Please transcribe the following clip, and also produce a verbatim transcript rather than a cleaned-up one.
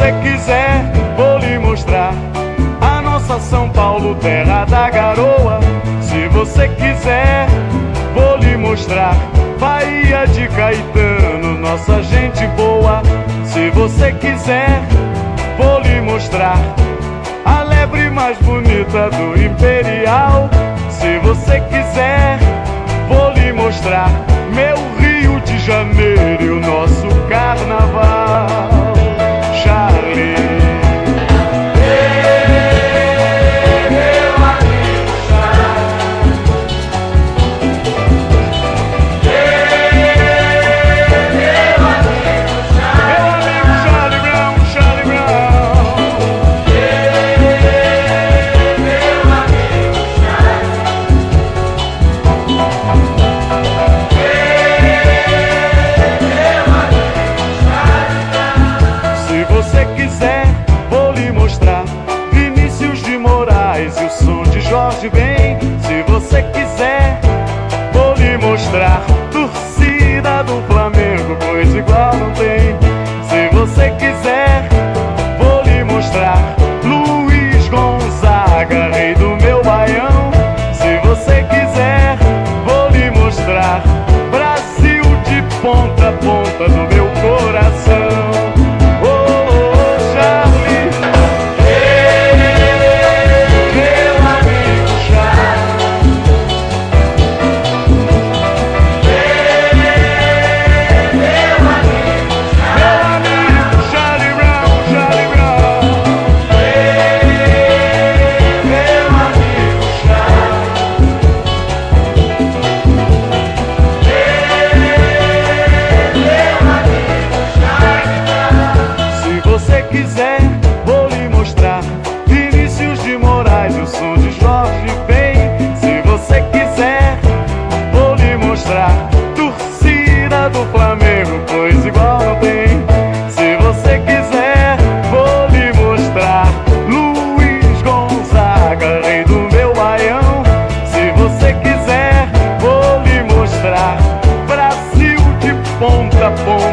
você quiser, vou lhe mostrar a nossa São Paulo, terra da garoa. Se você quiser, vou lhe mostrar Bahia de Caetano, nossa gente boa. Se você quiser, vou lhe mostrar a lebre mais bonita do Imperial. Se você quiser, vou lhe mostrar meu Rio de Janeiro e o nosso carnaval. Charlie, ei, meu amigo Charlie, ei, meu amigo Charlie, meu amigo Charlie Brown, Charlie Brown. ei, meu amigo Se você quiser, vou lhe mostrar Vinícius de Moraes e o som de Jorge Ben. Se você quiser, vou lhe mostrar torcida do Flamengo, coisa igual não tem. Se você quiser, vou lhe mostrar Luiz Gonzaga, rei do meu Baião. Se você quiser, vou lhe mostrar Brasil de ponta a ponta do meu coração. Quiser, vou lhe mostrar Vinícius de Moraes e o som de Jorge Ben. Se você quiser, vou lhe mostrar torcida do Flamengo, pois igual não tem. Se você quiser, vou lhe mostrar Luiz Gonzaga, rei do meu Baião. Se você quiser, vou lhe mostrar Brasil de ponta a ponta